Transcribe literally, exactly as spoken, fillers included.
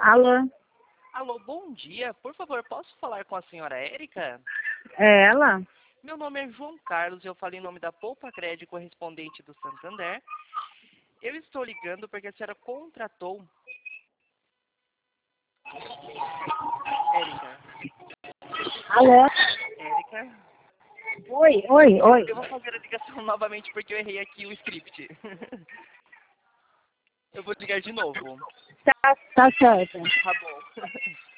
Alô? Alô, bom dia. Por favor, posso falar com a senhora Érica? É ela? Meu nome é João Carlos, eu falo em nome da Poupa Crédito correspondente do Santander. Eu estou ligando porque a senhora contratou... Érica? Alô? Érica? Oi, oi, Eu, oi. eu vou fazer a ligação novamente porque eu errei aqui o script. Eu vou ligar de novo. Tá, tá certo. Tá bom.